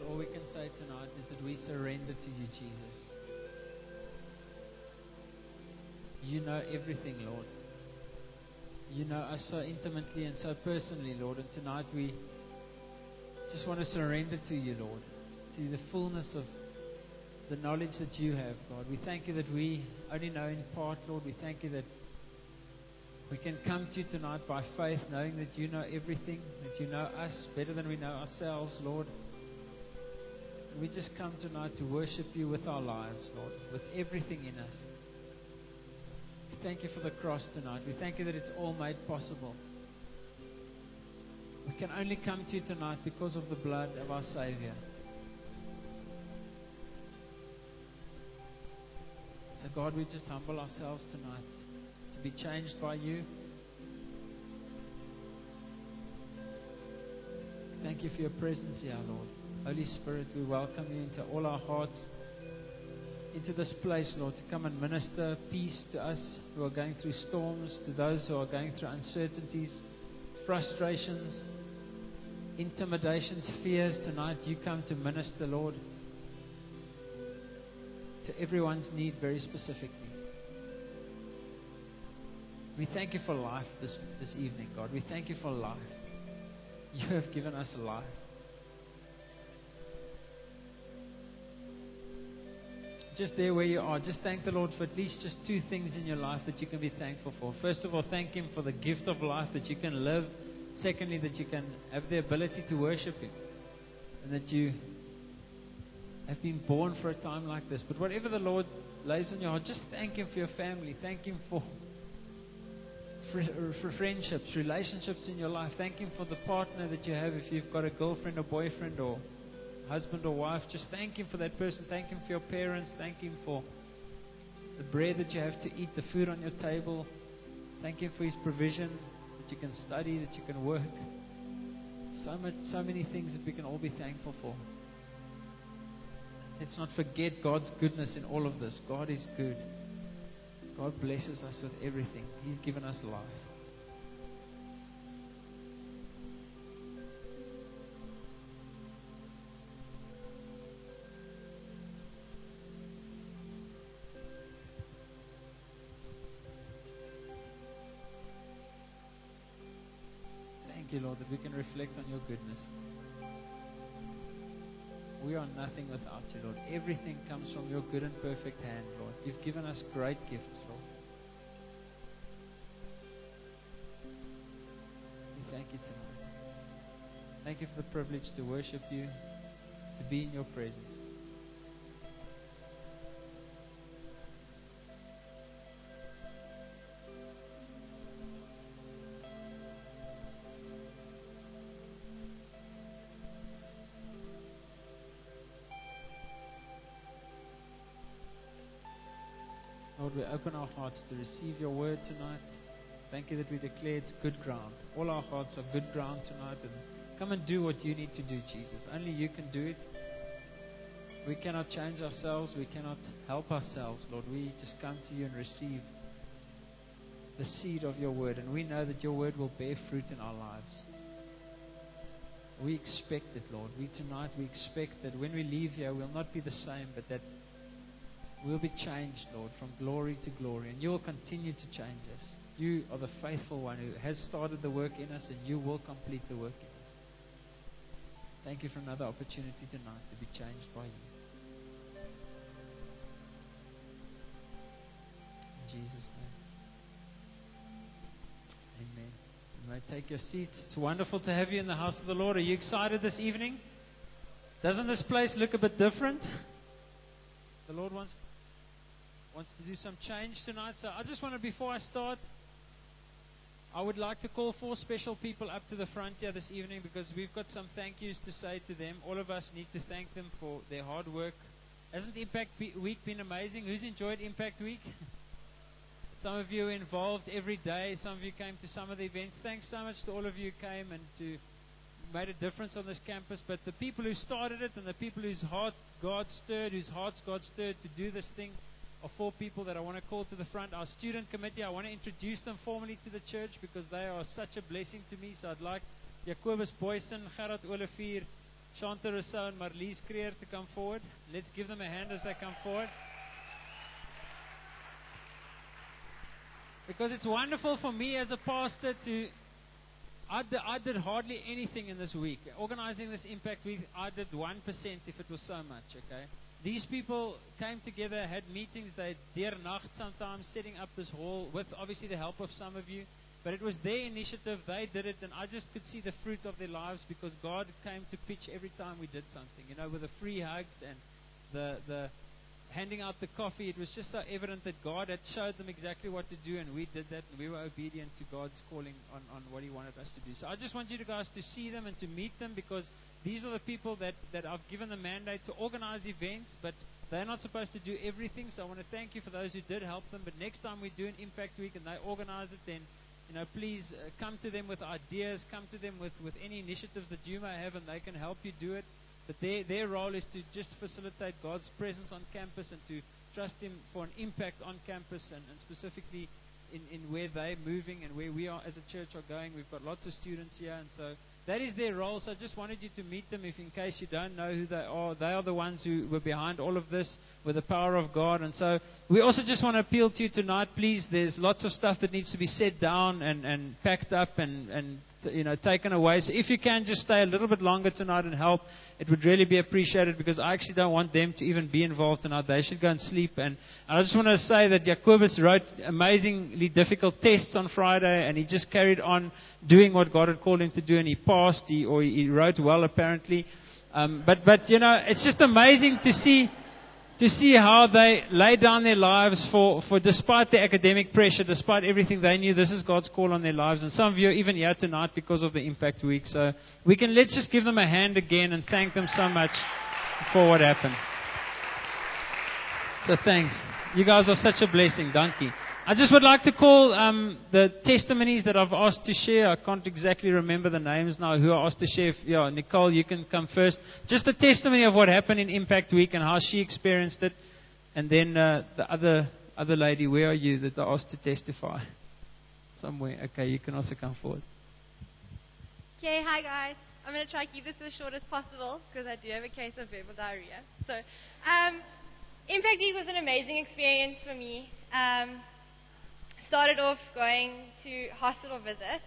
Lord, all we can say tonight is that we surrender to you, Jesus. You know everything, Lord. You know us so intimately and so personally, Lord. And tonight we just want to surrender to you, Lord, to the fullness of the knowledge that you have, God. We thank you that we only know in part, Lord. We thank you that we can come to you tonight by faith, knowing that you know everything, that you know us better than we know ourselves, Lord. And we just come tonight to worship you with our lives, Lord, with everything in us. We thank you for the cross tonight. We thank you that it's all made possible. We can only come to you tonight because of the blood of our Savior. So God, we just humble ourselves tonight to be changed by you. Thank you for your presence here, Lord. Holy Spirit, we welcome you into all our hearts, into this place, Lord, to come and minister peace to us who are going through storms, to those who are going through uncertainties, frustrations, intimidations, fears. Tonight you come to minister, Lord, to everyone's need very specifically. We thank you for life this evening, God. We thank you for life. You have given us life. Just there where you are, just thank the Lord for at least just two things in your life that you can be thankful for. First of all, thank Him for the gift of life that you can live. Secondly, that you can have the ability to worship Him, and that you have been born for a time like this. But whatever the Lord lays on your heart, just thank Him for your family. Thank Him for friendships, relationships in your life. Thank Him for the partner that you have. If you've got a girlfriend or boyfriend or husband or wife, just thank Him for that person. Thank Him for your parents. Thank Him for the bread that you have to eat, the food on your table. Thank Him for His provision, that you can study, that you can work. So many things that we can all be thankful for. Let's not forget God's goodness in all of this. God is good. God blesses us with everything. He's given us life. Thank you, Lord, that we can reflect on your goodness. We are nothing without you, Lord. Everything comes from your good and perfect hand, Lord. You've given us great gifts, Lord. We thank you tonight. Thank you for the privilege to worship you, to be in your presence. Lord, we open our hearts to receive your word tonight. Thank you that we declare it's good ground. All our hearts are good ground tonight. And come and do what you need to do, Jesus. Only you can do it. We cannot change ourselves. We cannot help ourselves, Lord. We just come to you and receive the seed of your word. And we know that your word will bear fruit in our lives. We expect it, Lord. We expect that when we leave here, we'll not be the same, but that we'll be changed, Lord, from glory to glory. And you will continue to change us. You are the faithful one who has started the work in us, and you will complete the work in us. Thank you for another opportunity tonight to be changed by you. In Jesus' name. Amen. You may take your seats. It's wonderful to have you in the house of the Lord. Are you excited this evening? Doesn't this place look a bit different? The Lord wants to do some change tonight. So I just want to, before I start, I would like to call 4 special people up to the front here this evening, because we've got some thank yous to say to them. All of us need to thank them for their hard work. Hasn't Impact Week been amazing? Who's enjoyed Impact Week? Some of you are involved every day. Some of you came to some of the events. Thanks so much to all of you who came and made a difference on this campus. But the people who started it and the people whose hearts God stirred to do this thing are 4 people that I want to call to the front. Our student committee, I want to introduce them formally to the church because they are such a blessing to me. So I'd like Jacobus Boysen, Gerard Olivier, Shanta Rousseau and Marlies Creer to come forward. Let's give them a hand as they come forward. Because it's wonderful for me as a pastor to... I did hardly anything in this week. Organizing this Impact Week, I did 1% if it was so much, okay? These people came together, had meetings, they dear nacht sometimes setting up this hall with obviously the help of some of you. But it was their initiative, they did it, and I just could see the fruit of their lives because God came to pitch every time we did something. You know, with the free hugs and the handing out the coffee, it was just so evident that God had showed them exactly what to do, and we did that, and we were obedient to God's calling on what He wanted us to do. So I just want you guys to see them and to meet them, because these are the people that I've given the mandate to organize events, but they're not supposed to do everything. So I want to thank you for those who did help them. But next time we do an Impact Week and they organize it, then please come to them with ideas, come to them with any initiatives that you may have, and they can help you do it. But their role is to just facilitate God's presence on campus and to trust Him for an impact on campus, and specifically in where they're moving and where we are as a church are going. We've got lots of students here, and so that is their role. So I just wanted you to meet them, if in case you don't know who they are. They are the ones who were behind all of this with the power of God. And so we also just want to appeal to you tonight, please. There's lots of stuff that needs to be set down and packed up and taken away. So if you can just stay a little bit longer tonight and help, it would really be appreciated, because I actually don't want them to even be involved tonight. They should go and sleep. And I just want to say that Jacobus wrote amazingly difficult tests on Friday, and he just carried on doing what God had called him to do, and he passed. He wrote well, apparently. But it's just amazing to see how they lay down their lives for despite the academic pressure, despite everything. They knew this is God's call on their lives. And some of you are even here tonight because of the Impact Week. So let's just give them a hand again and thank them so much for what happened. So thanks. You guys are such a blessing. Dankie. I just would like to call the testimonies that I've asked to share. I can't exactly remember the names now who I asked to share. Nicole, you can come first. Just a testimony of what happened in Impact Week and how she experienced it. And then the other lady, where are you that I asked to testify? Somewhere. Okay, you can also come forward. Okay, hi guys. I'm going to try to keep this as short as possible because I do have a case of verbal diarrhea. So, Impact Week was an amazing experience for me. Started off going to hospital visits.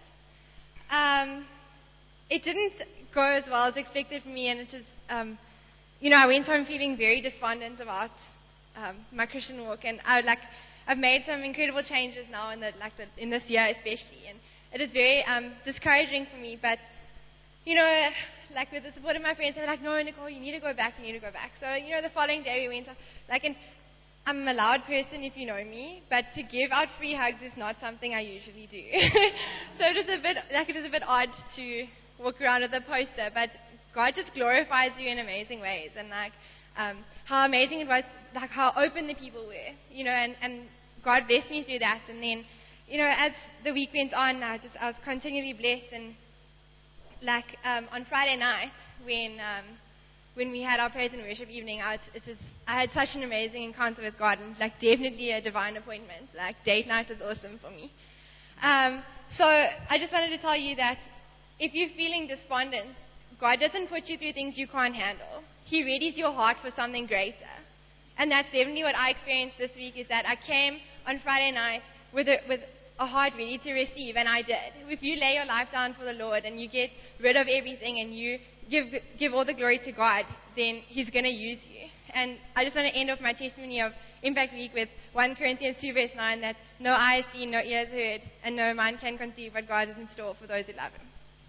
It didn't go as well as expected for me, and it was, I went home feeling very despondent about my Christian walk, and I've made some incredible changes now in this year especially, and it is very discouraging for me. But with the support of my friends, they were like, "No, Nicole, you need to go back. So the following day we went and I'm a loud person if you know me, but to give out free hugs is not something I usually do. So it is a bit odd to walk around with a poster, but God just glorifies you in amazing ways, and how amazing it was, how open the people were, and God blessed me through that. And then, as the week went on, I was continually blessed, and on Friday night when we had our praise and worship evening, I had such an amazing encounter with God, and definitely a divine appointment. Date night was awesome for me. So I just wanted to tell you that if you're feeling despondent, God doesn't put you through things you can't handle. He readies your heart for something greater. And that's definitely what I experienced this week, is that I came on Friday night with a heart ready to receive, and I did. If you lay your life down for the Lord and you get rid of everything and you give all the glory to God, then He's going to use you. And I just want to end off my testimony of Impact Week with 1 Corinthians 2 verse 9, that no eye has seen, no ear has heard, and no mind can conceive what God has in store for those who love Him.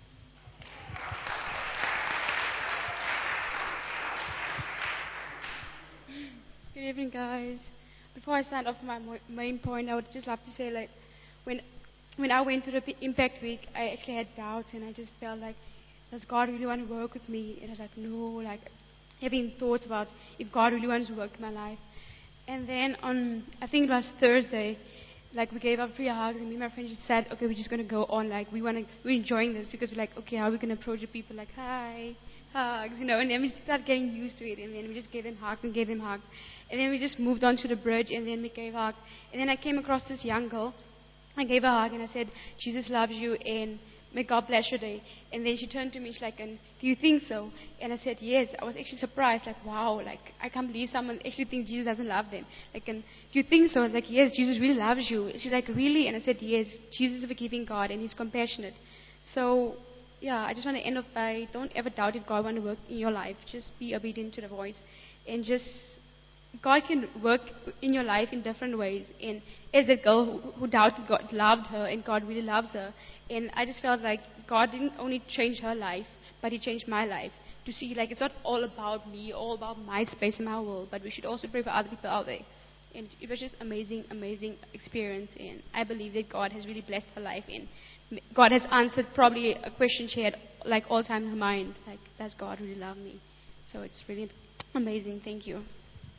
Good evening, guys. Before I start off my main point, I would just love to say, when I went through the Impact Week, I actually had doubts, and I just felt like, does God really want to work with me? And I was like, no, having thoughts about if God really wants to work in my life. And then I think it was Thursday, we gave up free hugs, and me and my friends just said, okay, we're just going to go on, we're enjoying this, because we're okay, how are we going to approach the people, hi, hugs, and then we started getting used to it, and then we just gave them hugs, and then we just moved on to the bridge, and then we gave hugs, and then I came across this young girl. I gave her a hug, and I said, Jesus loves you, and may God bless your day. And then she turned to me, she's like, and do you think so? And I said, yes. I was actually surprised, like, wow, like, I can't believe someone actually thinks Jesus doesn't love them. Like, and do you think so? I was like, yes, Jesus really loves you. She's like, really? And I said, yes, Jesus is a forgiving God, and He's compassionate. So, yeah, I just want to end off by, don't ever doubt if God wants to work in your life. Just be obedient to the voice. And just, God can work in your life in different ways. And as a girl who doubted God, loved her, and God really loves her. And I just felt like God didn't only change her life, but He changed my life. To see, like, it's not all about me, all about my space and my world, but we should also pray for other people out there. And it was just amazing, amazing experience. And I believe that God has really blessed her life. And God has answered probably a question she had, like, all the time in her mind. Like, does God really love me? So it's really amazing. Thank you.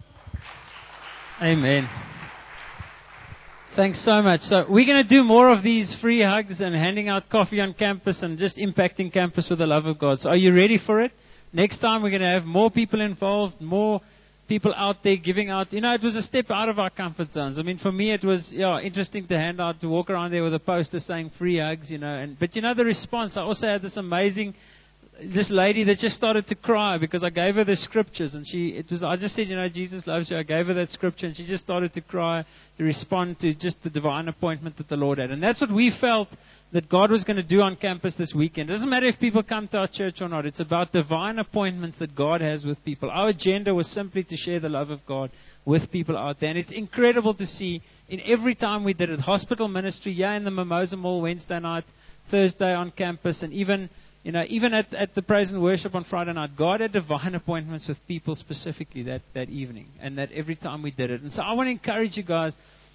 Amen. Thanks so much. So we're going to do more of these free hugs and handing out coffee on campus and just impacting campus with the love of God. So are you ready for it? Next time we're going to have more people involved, more people out there giving out. You know, it was a step out of our comfort zones. I mean, for me it was interesting to hand out, to walk around there with a poster saying free hugs, you know. But you know the response. I also had this lady that just started to cry because I gave her the scriptures, and I just said, you know, Jesus loves you. I gave her that scripture, and she just started to cry to respond to just the divine appointment that the Lord had. And that's what we felt that God was going to do on campus this weekend. It doesn't matter if people come to our church or not. It's about divine appointments that God has with people. Our agenda was simply to share the love of God with people out there. And it's incredible to see in every time we did it, hospital ministry, in the Mimosa Mall Wednesday night, Thursday on campus, and even at the praise and worship on Friday night, God had divine appointments with people specifically that evening, and that every time we did it. And so I want to encourage you guys,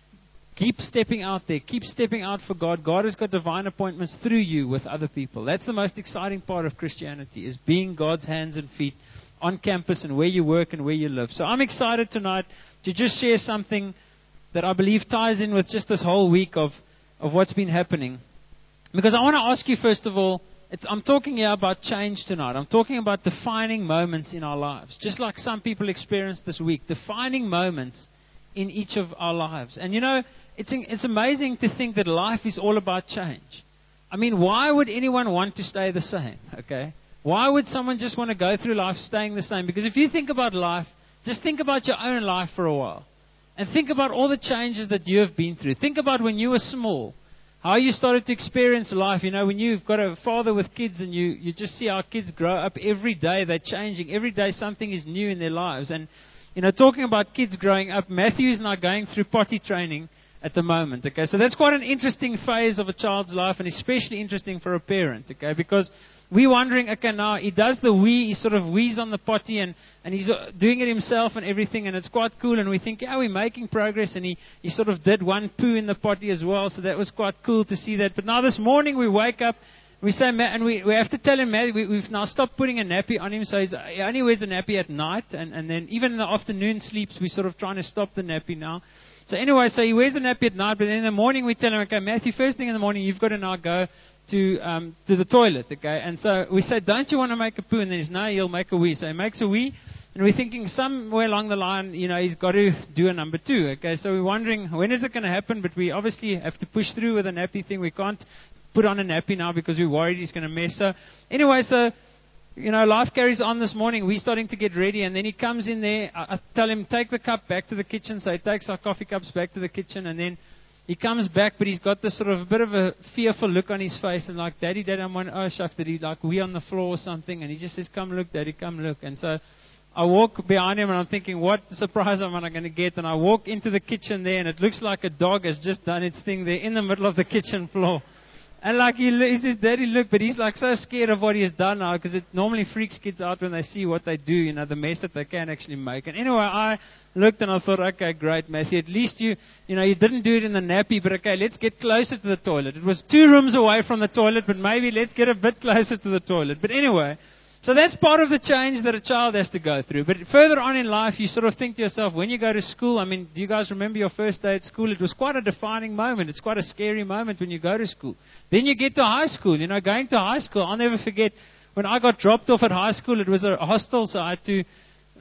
keep stepping out there. Keep stepping out for God. God has got divine appointments through you with other people. That's the most exciting part of Christianity, is being God's hands and feet on campus and where you work and where you live. So I'm excited tonight to just share something that I believe ties in with just this whole week of what's been happening. Because I want to ask you, first of all, I'm talking here about change tonight. I'm talking about defining moments in our lives. Just like some people experienced this week. Defining moments in each of our lives. And you know, it's amazing to think that life is all about change. I mean, why would anyone want to stay the same? Okay? Why would someone just want to go through life staying the same? Because if you think about life, just think about your own life for a while. And think about all the changes that you have been through. Think about when you were small. How you started to experience life, you know, when you've got a father with kids and you just see our kids grow up every day. They're changing. Every day something is new in their lives. And, you know, talking about kids growing up, Matthew is now going through potty training at the moment. Okay, so that's quite an interesting phase of a child's life, and especially interesting for a parent. Okay, because we're wondering, okay, now he does the wee, he sort of wheezes on the potty and he's doing it himself and everything, and it's quite cool, and we think, we're making progress, and he sort of did one poo in the potty as well, so that was quite cool to see that. But now this morning we wake up, we say, and we have to tell him, we've now stopped putting a nappy on him, so he only wears a nappy at night, and then even in the afternoon sleeps, we're sort of trying to stop the nappy now. So anyway, so he wears a nappy at night, but then in the morning we tell him, okay, Matthew, first thing in the morning, you've got to now go to the toilet, okay? And so we say, don't you want to make a poo? And then he says, no, he'll make a wee. So he makes a wee, and we're thinking somewhere along the line, you know, he's got to do a number 2, okay? So we're wondering, when is it going to happen? But we obviously have to push through with a nappy thing. We can't put on a nappy now because we're worried he's going to mess. So anyway, you know, life carries on this morning. We're starting to get ready, and then he comes in there. I tell him, take the cup back to the kitchen. So he takes our coffee cups back to the kitchen, and then he comes back, but he's got this sort of a bit of a fearful look on his face, and like, Daddy, I'm on, oh shucks, did he like wee on the floor or something? And he just says, come look, Daddy, come look. And so I walk behind him, and I'm thinking, what surprise am I going to get? And I walk into the kitchen there, and it looks like a dog has just done its thing there in the middle of the kitchen floor. And like he says, Daddy, look, but he's like so scared of what he has done now, because it normally freaks kids out when they see what they do, you know, the mess that they can actually make. And anyway, I looked and I thought, okay, great, Matthew, at least you didn't do it in the nappy, but okay, let's get closer to the toilet. It was 2 rooms away from the toilet, but maybe let's get a bit closer to the toilet. But anyway, so that's part of the change that a child has to go through. But further on in life, you sort of think to yourself, when you go to school, I mean, do you guys remember your first day at school? It was quite a defining moment. It's quite a scary moment when you go to school. Then you get to high school. You know, going to high school, I'll never forget, when I got dropped off at high school, it was a hostel, so I had to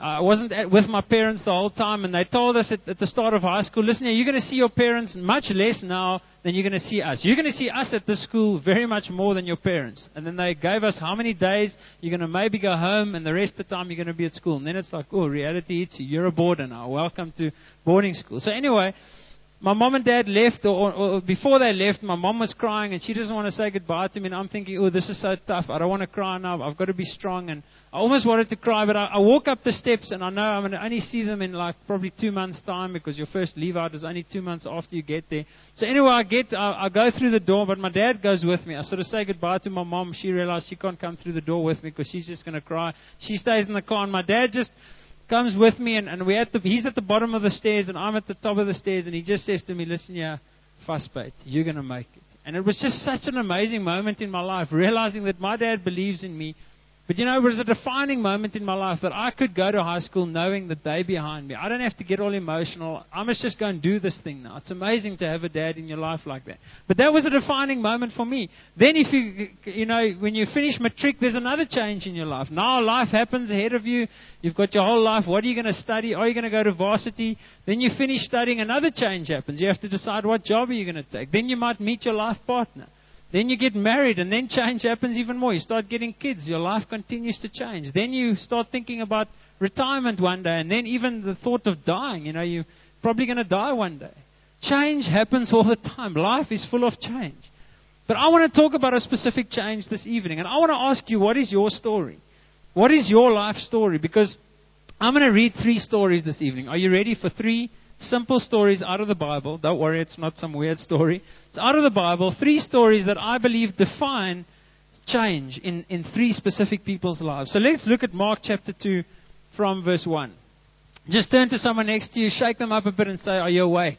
I wasn't with my parents the whole time, and they told us at the start of high school, listen here, you're going to see your parents much less now than you're going to see us. You're going to see us at this school very much more than your parents. And then they gave us how many days you're going to maybe go home, and the rest of the time you're going to be at school. And then it's like, oh, reality hits you. You're a boarder now. Welcome to boarding school. So anyway, my mom and dad left, or before they left, my mom was crying, and she doesn't want to say goodbye to me. And I'm thinking, oh, this is so tough. I don't want to cry now. I've got to be strong. And I almost wanted to cry, but I walk up the steps, and I know I'm going to only see them in like probably 2 months' time, because your first leave out is only 2 months after you get there. So anyway, I go through the door, but my dad goes with me. I sort of say goodbye to my mom. She realized she can't come through the door with me because she's just going to cry. She stays in the car, and my dad just comes with me, and he's at the bottom of the stairs, and I'm at the top of the stairs, and he just says to me, listen here, Vasbyt, you're going to make it. And it was just such an amazing moment in my life, realizing that my dad believes in me. But you know, it was a defining moment in my life that I could go to high school knowing that they're behind me. I don't have to get all emotional. I must just go and do this thing now. It's amazing to have a dad in your life like that. But that was a defining moment for me. Then if you know, when you finish matric, there's another change in your life. Now life happens ahead of you. You've got your whole life. What are you going to study? Are you going to go to varsity? Then you finish studying, another change happens. You have to decide what job are you going to take. Then you might meet your life partner. Then you get married, and then change happens even more. You start getting kids. Your life continues to change. Then you start thinking about retirement one day, and then even the thought of dying. You know, you're probably going to die one day. Change happens all the time. Life is full of change. But I want to talk about a specific change this evening, and I want to ask you, what is your story? What is your life story? Because I'm going to read 3 stories this evening. Are you ready for 3 simple stories out of the Bible? Don't worry, it's not some weird story. It's out of the Bible. 3 stories that I believe define change in 3 specific people's lives. So let's look at Mark chapter 2 from verse 1. Just turn to someone next to you, shake them up a bit and say, are you awake?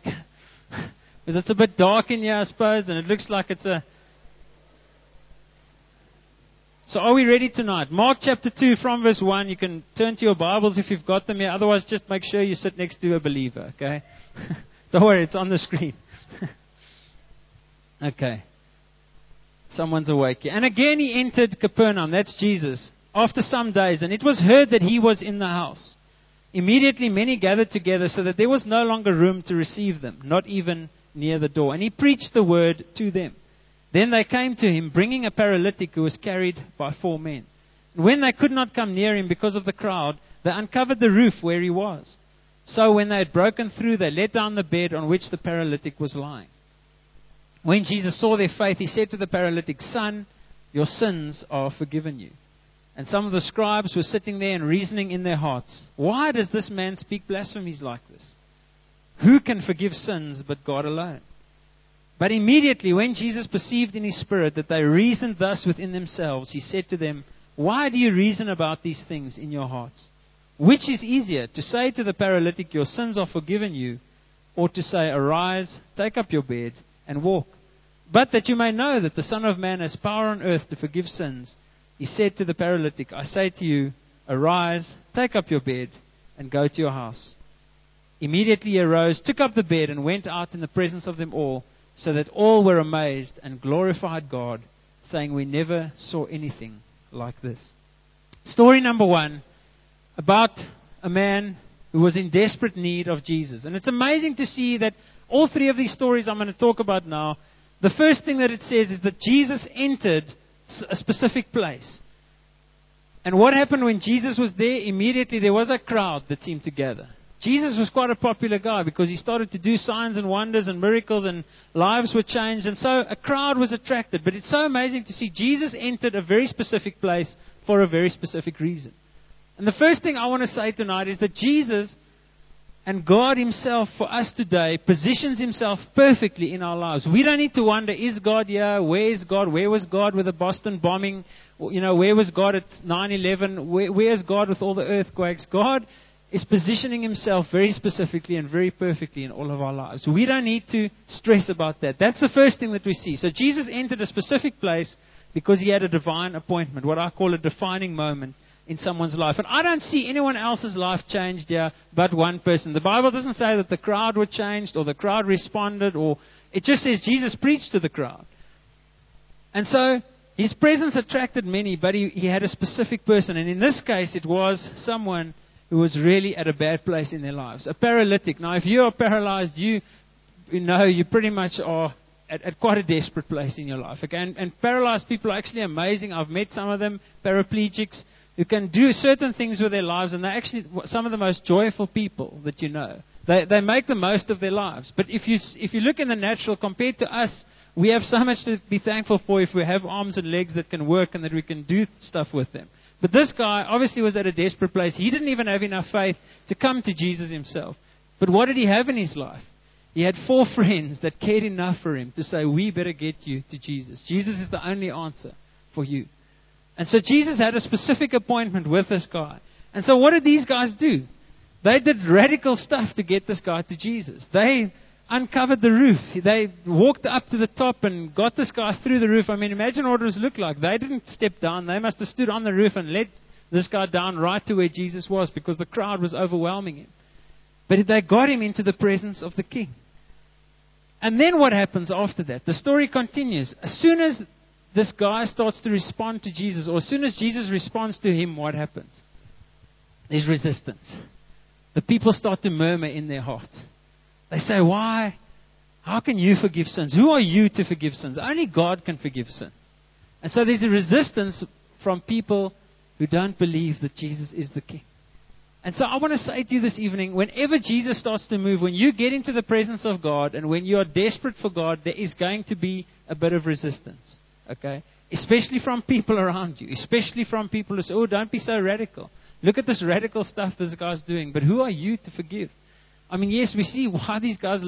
Because it's a bit dark in here, I suppose, and it looks like it's a... So are we ready tonight? Mark chapter 2 from verse 1. You can turn to your Bibles if you've got them here. Otherwise, just make sure you sit next to a believer, okay? Don't worry, it's on the screen. Okay. Someone's awake here. And again he entered Capernaum, that's Jesus, after some days, and it was heard that he was in the house. Immediately many gathered together so that there was no longer room to receive them, not even near the door. And he preached the word to them. Then they came to him, bringing a paralytic who was carried by 4 men. When they could not come near him because of the crowd, they uncovered the roof where he was. So when they had broken through, they let down the bed on which the paralytic was lying. When Jesus saw their faith, he said to the paralytic, Son, your sins are forgiven you. And some of the scribes were sitting there and reasoning in their hearts, why does this man speak blasphemies like this? Who can forgive sins but God alone? But immediately when Jesus perceived in his spirit that they reasoned thus within themselves, he said to them, why do you reason about these things in your hearts? Which is easier, to say to the paralytic, your sins are forgiven you, or to say, arise, take up your bed, and walk? But that you may know that the Son of Man has power on earth to forgive sins, he said to the paralytic, I say to you, arise, take up your bed, and go to your house. Immediately he arose, took up the bed, and went out in the presence of them all, so that all were amazed and glorified God, saying, we never saw anything like this. Story number 1, about a man who was in desperate need of Jesus. And it's amazing to see that all 3 of these stories I'm going to talk about now, the first thing that it says is that Jesus entered a specific place. And what happened when Jesus was there? Immediately there was a crowd that seemed to gather. Jesus was quite a popular guy because he started to do signs and wonders and miracles, and lives were changed, and so a crowd was attracted. But it's so amazing to see Jesus entered a very specific place for a very specific reason. And the first thing I want to say tonight is that Jesus and God himself for us today positions himself perfectly in our lives. We don't need to wonder, is God here? Where is God? Where was God with the Boston bombing? You know, where was God at 9/11? Where is God with all the earthquakes? God is positioning himself very specifically and very perfectly in all of our lives. We don't need to stress about that. That's the first thing that we see. So Jesus entered a specific place because he had a divine appointment, what I call a defining moment in someone's life. And I don't see anyone else's life changed here but one person. The Bible doesn't say that the crowd were changed or the crowd responded, or it just says Jesus preached to the crowd. And so his presence attracted many, but he had a specific person. And in this case, it was someone who was really at a bad place in their lives. A paralytic. Now, if you are paralyzed, you know you pretty much are at quite a desperate place in your life. Okay? And paralyzed people are actually amazing. I've met some of them, paraplegics, who can do certain things with their lives, and they're actually some of the most joyful people that you know. They make the most of their lives. But if you look in the natural, compared to us, we have so much to be thankful for if we have arms and legs that can work and that we can do stuff with them. But this guy obviously was at a desperate place. He didn't even have enough faith to come to Jesus himself. But what did he have in his life? He had 4 friends that cared enough for him to say, we better get you to Jesus. Jesus is the only answer for you. And so Jesus had a specific appointment with this guy. And so what did these guys do? They did radical stuff to get this guy to Jesus. They uncovered the roof. They walked up to the top and got this guy through the roof. I mean, imagine what it was looked like. They didn't step down. They must have stood on the roof and let this guy down right to where Jesus was, because the crowd was overwhelming him. But they got him into the presence of the king. And then what happens after that? The story continues. As soon as this guy starts to respond to Jesus, or as soon as Jesus responds to him, what happens? There's resistance. The people start to murmur in their hearts. They say, why? How can you forgive sins? Who are you to forgive sins? Only God can forgive sins. And so there's a resistance from people who don't believe that Jesus is the King. And so I want to say to you this evening, whenever Jesus starts to move, when you get into the presence of God and when you are desperate for God, there is going to be a bit of resistance. Okay? Especially from people around you. Especially from people who say, oh, don't be so radical. Look at this radical stuff this guy's doing. But who are you to forgive? I mean, yes, we see why these guys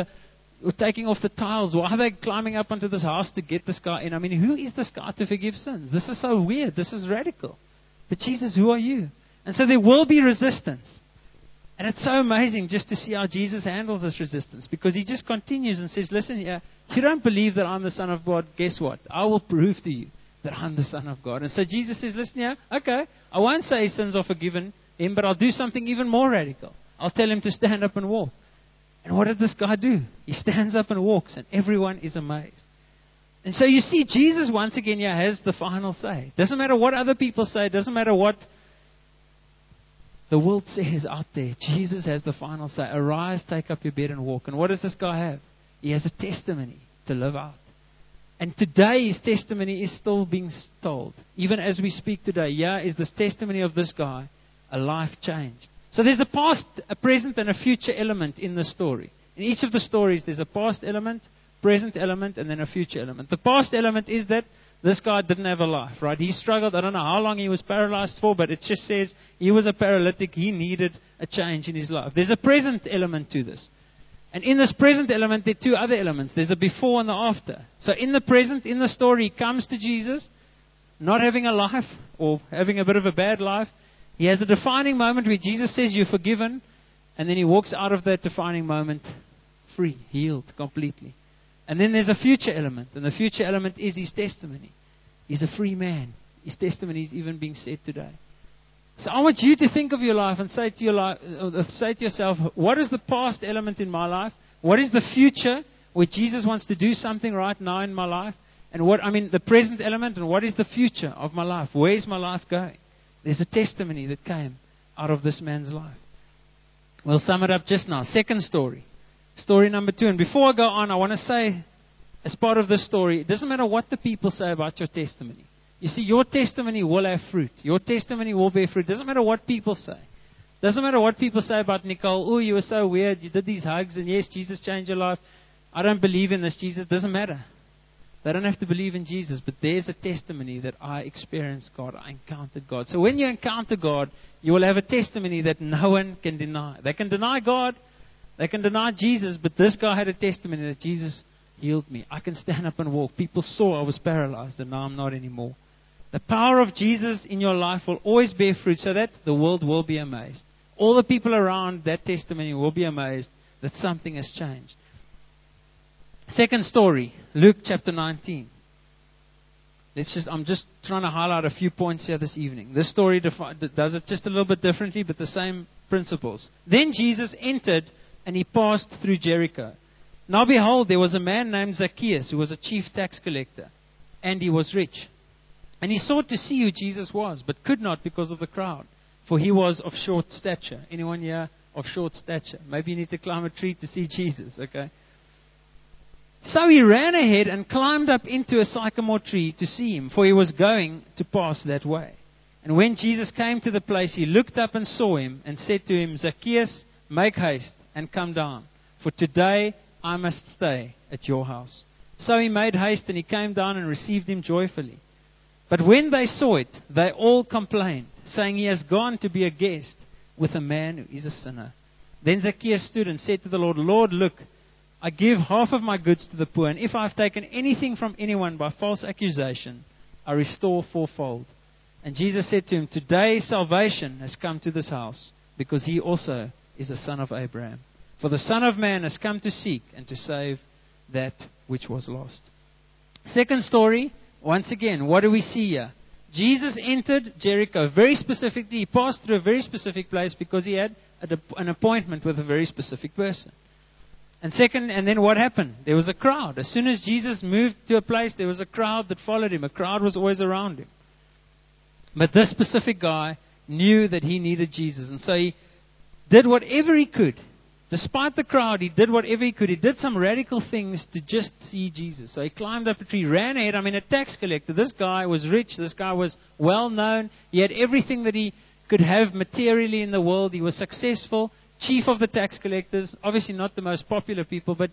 taking off the tiles. Why are they climbing up onto this house to get this guy in? I mean, who is this guy to forgive sins? This is so weird. This is radical. But Jesus, who are you? And so there will be resistance. And it's so amazing just to see how Jesus handles this resistance. Because he just continues and says, listen here, you don't believe that I'm the Son of God. Guess what? I will prove to you that I'm the Son of God. And so Jesus says, listen here, okay, I won't say his sins are forgiven him, but I'll do something even more radical. I'll tell him to stand up and walk. And what did this guy do? He stands up and walks, and everyone is amazed. And so you see, Jesus once again here has the final say. Doesn't matter what other people say. Doesn't matter what the world says out there. Jesus has the final say. Arise, take up your bed and walk. And what does this guy have? He has a testimony to live out. And today his testimony is still being told. Even as we speak today, here is this testimony of this guy, a life changed. So there's a past, a present, and a future element in the story. In each of the stories, there's a past element, present element, and then a future element. The past element is that this guy didn't have a life, right? He struggled. I don't know how long he was paralyzed for, but it just says he was a paralytic. He needed a change in his life. There's a present element to this. And in this present element, there are 2 other elements. There's a before and the after. So in the present, in the story, he comes to Jesus, not having a life or having a bit of a bad life. He has a defining moment where Jesus says, you're forgiven. And then he walks out of that defining moment free, healed completely. And then there's a future element. And the future element is his testimony. He's a free man. His testimony is even being said today. So I want you to think of your life and say to yourself, what is the past element in my life? What is the future where Jesus wants to do something right now in my life? And the present element, and what is the future of my life? Where is my life going? There's a testimony that came out of this man's life. We'll sum it up just now. Second story. Story number 2. And before I go on, I want to say, as part of this story, it doesn't matter what the people say about your testimony. You see, your testimony will have fruit. Your testimony will bear fruit. It doesn't matter what people say. It doesn't matter what people say about Nicole. Oh, you were so weird. You did these hugs, and yes, Jesus changed your life. I don't believe in this Jesus. It doesn't matter. They don't have to believe in Jesus, but there's a testimony that I experienced God. I encountered God. So when you encounter God, you will have a testimony that no one can deny. They can deny God. They can deny Jesus, but this guy had a testimony that Jesus healed me. I can stand up and walk. People saw I was paralyzed, and now I'm not anymore. The power of Jesus in your life will always bear fruit so that the world will be amazed. All the people around that testimony will be amazed that something has changed. Second story, Luke chapter 19. I'm just trying to highlight a few points here this evening. This story does it just a little bit differently, but the same principles. Then Jesus entered, and he passed through Jericho. Now behold, there was a man named Zacchaeus, who was a chief tax collector, and he was rich. And he sought to see who Jesus was, but could not because of the crowd, for he was of short stature. Anyone here of short stature? Maybe you need to climb a tree to see Jesus, okay? So he ran ahead and climbed up into a sycamore tree to see him, for he was going to pass that way. And when Jesus came to the place, he looked up and saw him and said to him, Zacchaeus, make haste and come down, for today I must stay at your house. So he made haste and he came down and received him joyfully. But when they saw it, they all complained, saying, he has gone to be a guest with a man who is a sinner. Then Zacchaeus stood and said to the Lord, Lord, look, I give half of my goods to the poor, and if I have taken anything from anyone by false accusation, I restore fourfold. And Jesus said to him, today salvation has come to this house, because he also is a son of Abraham. For the Son of Man has come to seek and to save that which was lost. Second story, once again, what do we see here? Jesus entered Jericho very specifically. He passed through a very specific place because he had an appointment with a very specific person. And then what happened? There was a crowd. As soon as Jesus moved to a place, there was a crowd that followed him. A crowd was always around him. But this specific guy knew that he needed Jesus. And so he did whatever he could. Despite the crowd, he did whatever he could. He did some radical things to just see Jesus. So he climbed up a tree, ran ahead. A tax collector. This guy was rich. This guy was well known. He had everything that he could have materially in the world. He was successful. Chief of the tax collectors. Obviously not the most popular people, but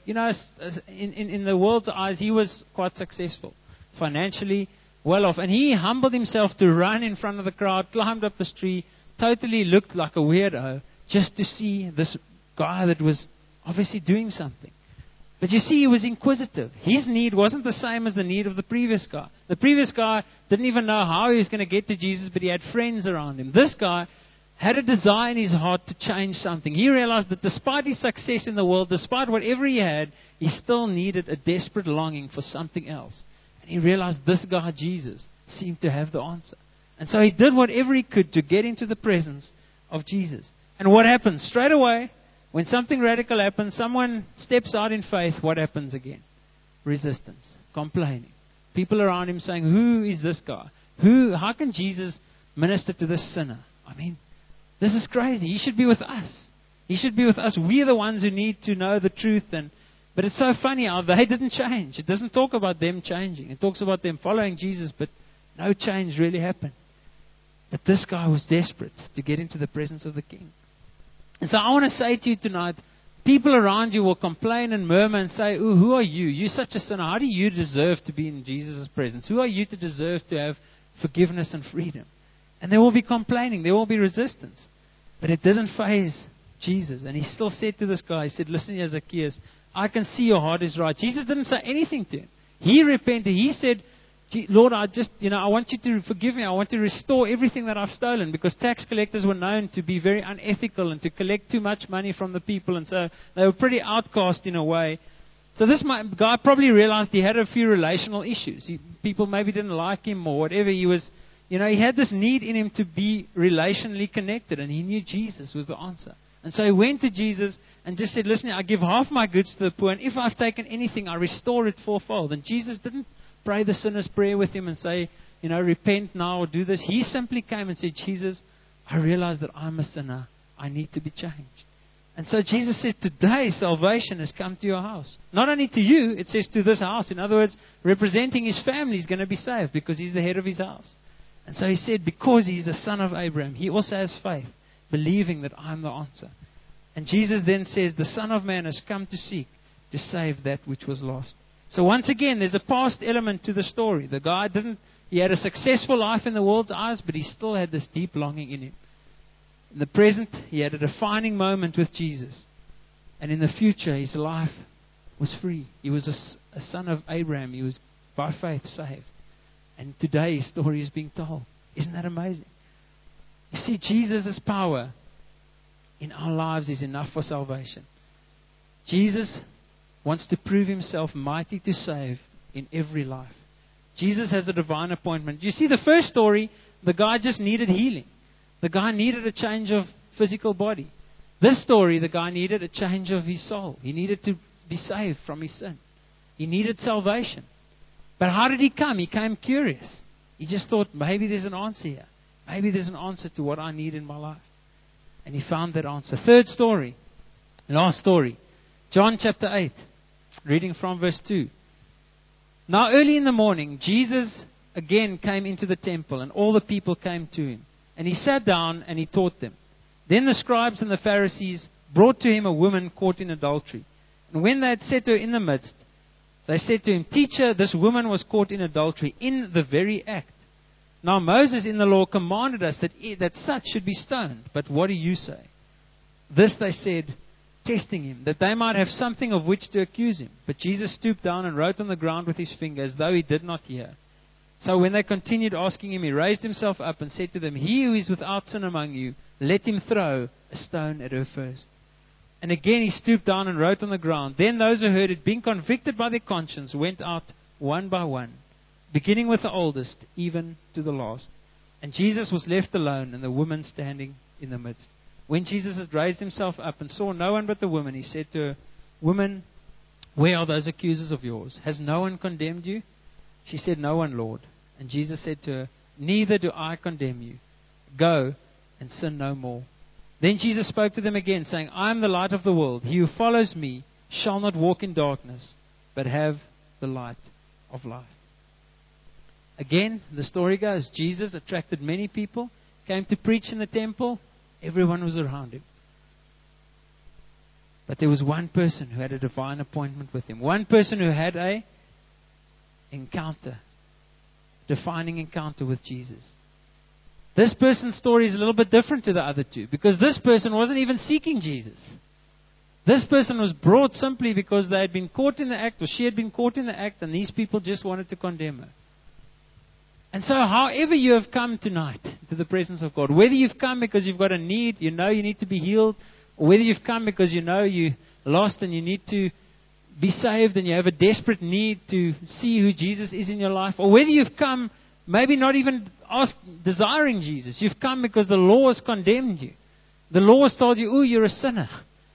in the world's eyes, he was quite successful. Financially well off. And he humbled himself to run in front of the crowd, climbed up this tree, totally looked like a weirdo, just to see this guy that was obviously doing something. But you see, he was inquisitive. His need wasn't the same as the need of the previous guy. The previous guy didn't even know how he was going to get to Jesus, but he had friends around him. This guy had a desire in his heart to change something. He realized that despite his success in the world, despite whatever he had, he still needed a desperate longing for something else. And he realized this guy, Jesus, seemed to have the answer. And so he did whatever he could to get into the presence of Jesus. And what happens? Straight away, when something radical happens, someone steps out in faith, what happens again? Resistance, complaining. People around him saying, who is this guy? How can Jesus minister to this sinner? This is crazy. He should be with us. He should be with us. We're the ones who need to know the truth. But it's so funny how they didn't change. It doesn't talk about them changing. It talks about them following Jesus, but no change really happened. But this guy was desperate to get into the presence of the King. And so I want to say to you tonight, people around you will complain and murmur and say, "Ooh, who are you? You're such a sinner. How do you deserve to be in Jesus' presence? Who are you to deserve to have forgiveness and freedom?" And there will be complaining. There will be resistance. But it didn't faze Jesus. And he still said to this guy, he said, "Listen here, Zacchaeus, I can see your heart is right." Jesus didn't say anything to him. He repented. He said, "Lord, I want you to forgive me. I want to restore everything that I've stolen." Because tax collectors were known to be very unethical and to collect too much money from the people. And so they were pretty outcast in a way. So this guy probably realized he had a few relational issues. People maybe didn't like him or whatever. He was, he had this need in him to be relationally connected. And he knew Jesus was the answer. And so he went to Jesus and just said, "Listen, I give half my goods to the poor. And if I've taken anything, I restore it fourfold." And Jesus didn't pray the sinner's prayer with him and say, repent now or do this. He simply came and said, "Jesus, I realize that I'm a sinner. I need to be changed." And so Jesus said, "Today salvation has come to your house." Not only to you, it says to this house. In other words, representing his family is going to be saved because he's the head of his house. And so he said, because he's the son of Abraham, he also has faith, believing that I'm the answer. And Jesus then says, the Son of Man has come to seek, to save that which was lost. So once again, there's a past element to the story. The guy he had a successful life in the world's eyes, but he still had this deep longing in him. In the present, he had a defining moment with Jesus. And in the future, his life was free. He was a son of Abraham. He was, by faith, saved. And today, his story is being told. Isn't that amazing? You see, Jesus' power in our lives is enough for salvation. Jesus wants to prove himself mighty to save in every life. Jesus has a divine appointment. You see, the first story, the guy just needed healing. The guy needed a change of physical body. This story, the guy needed a change of his soul. He needed to be saved from his sin. He needed salvation. But how did he come? He came curious. He just thought, maybe there's an answer here. Maybe there's an answer to what I need in my life. And he found that answer. Third story. Last story. John chapter 8. Reading from verse 2. Now early in the morning, Jesus again came into the temple, and all the people came to him. And he sat down and he taught them. Then the scribes and the Pharisees brought to him a woman caught in adultery. And when they had set her in the midst, they said to him, Teacher, this woman was caught in adultery in the very act. Now Moses in the law commanded us that such should be stoned. But what do you say? This they said, testing him, that they might have something of which to accuse him. But Jesus stooped down and wrote on the ground with his finger, as though he did not hear. So when they continued asking him, he raised himself up and said to them, He who is without sin among you, let him throw a stone at her first. And again he stooped down and wrote on the ground. Then those who heard it, being convicted by their conscience, went out one by one, beginning with the oldest, even to the last. And Jesus was left alone, and the woman standing in the midst. When Jesus had raised himself up and saw no one but the woman, he said to her, Woman, where are those accusers of yours? Has no one condemned you? She said, No one, Lord. And Jesus said to her, Neither do I condemn you. Go and sin no more. Then Jesus spoke to them again, saying, I am the light of the world. He who follows me shall not walk in darkness, but have the light of life. Again, the story goes, Jesus attracted many people, came to preach in the temple. Everyone was around him. But there was one person who had a divine appointment with him. One person who had a encounter, defining encounter with Jesus. This person's story is a little bit different to the other two, because this person wasn't even seeking Jesus. This person was brought simply because they had been caught in the act, or she had been caught in the act, and these people just wanted to condemn her. And so however you have come tonight to the presence of God, whether you've come because you've got a need, you know you need to be healed, or whether you've come because you know you're lost and you need to be saved and you have a desperate need to see who Jesus is in your life, or whether you've come maybe not even desiring Jesus, you've come because the law has condemned you. The law has told you, oh, you're a sinner.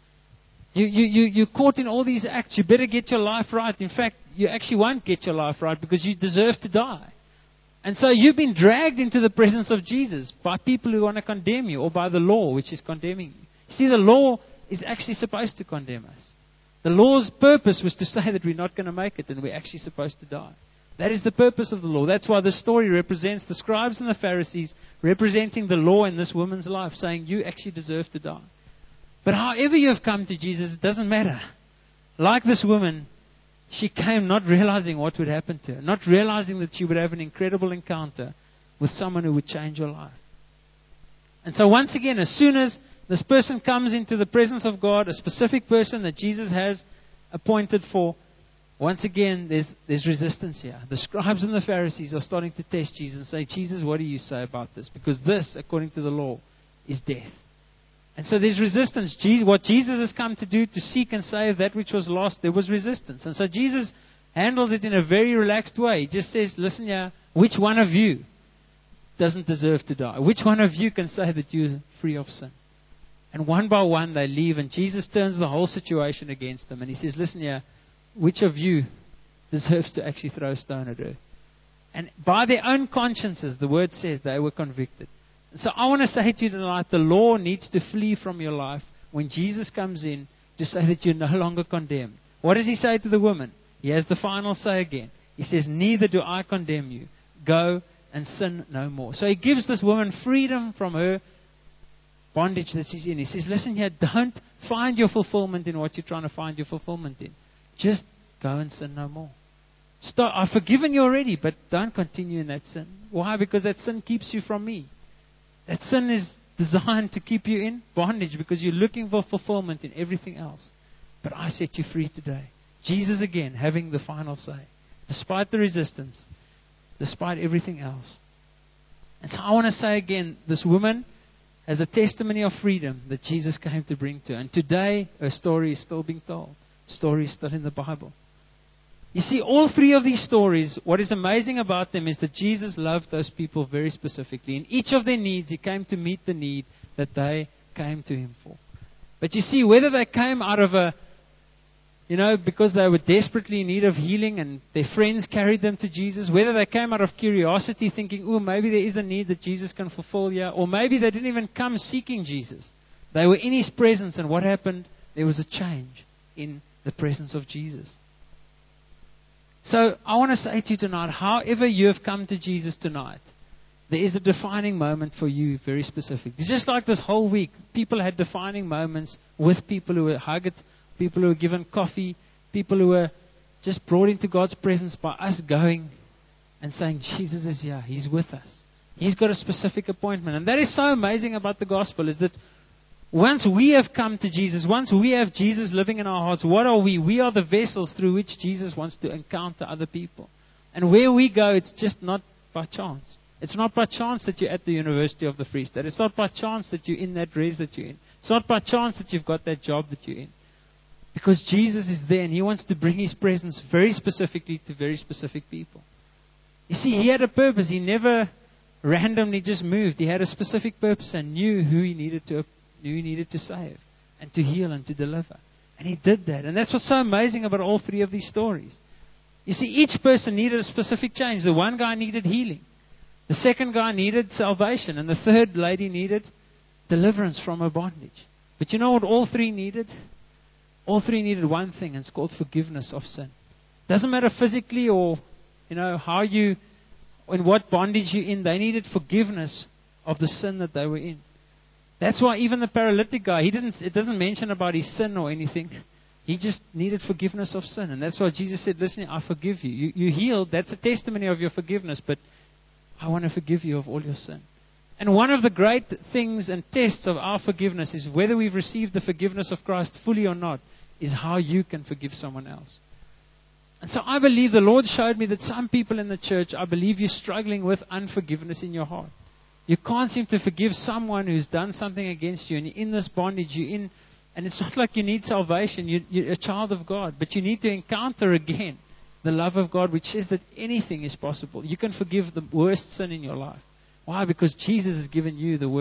You're caught in all these acts. You better get your life right. In fact, you actually won't get your life right because you deserve to die. And so you've been dragged into the presence of Jesus by people who want to condemn you, or by the law which is condemning you. See, the law is actually supposed to condemn us. The law's purpose was to say that we're not going to make it and we're actually supposed to die. That is the purpose of the law. That's why this story represents the scribes and the Pharisees representing the law in this woman's life, saying you actually deserve to die. But however you have come to Jesus, it doesn't matter. Like this woman, she came not realizing what would happen to her, not realizing that she would have an incredible encounter with someone who would change her life. And so once again, as soon as this person comes into the presence of God, a specific person that Jesus has appointed for, once again, there's resistance here. The scribes and the Pharisees are starting to test Jesus and say, Jesus, what do you say about this? Because this, according to the law, is death. And so there's resistance. What Jesus has come to do, to seek and save that which was lost, there was resistance. And so Jesus handles it in a very relaxed way. He just says, listen here, which one of you doesn't deserve to die? Which one of you can say that you're free of sin? And one by one they leave, and Jesus turns the whole situation against them. And he says, listen here, which of you deserves to actually throw a stone at her? And by their own consciences, the word says, they were convicted. So I want to say to you tonight, the law needs to flee from your life when Jesus comes in to say that you're no longer condemned. What does he say to the woman? He has the final say again. He says, neither do I condemn you. Go and sin no more. So he gives this woman freedom from her bondage that she's in. He says, listen here, don't find your fulfillment in what you're trying to find your fulfillment in. Just go and sin no more. Stop. I've forgiven you already, but don't continue in that sin. Why? Because that sin keeps you from me. That sin is designed to keep you in bondage because you're looking for fulfillment in everything else. But I set you free today. Jesus again having the final say. Despite the resistance. Despite everything else. And so I want to say again, this woman has a testimony of freedom that Jesus came to bring to her. And today her story is still being told. The story is still in the Bible. You see, all three of these stories, what is amazing about them is that Jesus loved those people very specifically. In each of their needs, he came to meet the need that they came to him for. But you see, whether they came out of a because they were desperately in need of healing and their friends carried them to Jesus, whether they came out of curiosity thinking, oh, maybe there is a need that Jesus can fulfill here, or maybe they didn't even come seeking Jesus. They were in His presence, and what happened? There was a change in the presence of Jesus. So I want to say to you tonight, however you have come to Jesus tonight, there is a defining moment for you, very specific. It's just like this whole week, people had defining moments with people who were hugged, people who were given coffee, people who were just brought into God's presence by us going and saying, Jesus is here, He's with us. He's got a specific appointment. And that is so amazing about the gospel, is that once we have come to Jesus, once we have Jesus living in our hearts, what are we? We are the vessels through which Jesus wants to encounter other people. And where we go, it's just not by chance. It's not by chance that you're at the University of the Free State. It's not by chance that you're in that res that you're in. It's not by chance that you've got that job that you're in. Because Jesus is there and He wants to bring His presence very specifically to very specific people. You see, He had a purpose. He never randomly just moved. He had a specific purpose and knew who He needed to save and to heal and to deliver. And He did that. And that's what's so amazing about all three of these stories. You see, each person needed a specific change. The one guy needed healing. The second guy needed salvation. And the third lady needed deliverance from her bondage. But you know what all three needed? All three needed one thing, and it's called forgiveness of sin. Doesn't matter physically or, how you, in what bondage you're in, they needed forgiveness of the sin that they were in. That's why even the paralytic guy, it doesn't mention about his sin or anything. He just needed forgiveness of sin. And that's why Jesus said, listen, I forgive you. You healed, that's a testimony of your forgiveness, but I want to forgive you of all your sin. And one of the great things and tests of our forgiveness is whether we've received the forgiveness of Christ fully or not, is how you can forgive someone else. And so I believe the Lord showed me that some people in the church, I believe you're struggling with unforgiveness in your heart. You can't seem to forgive someone who's done something against you, and you're in this bondage, and it's not like you need salvation, you're a child of God, but you need to encounter again the love of God, which says that anything is possible. You can forgive the worst sin in your life. Why? Because Jesus has forgiven you the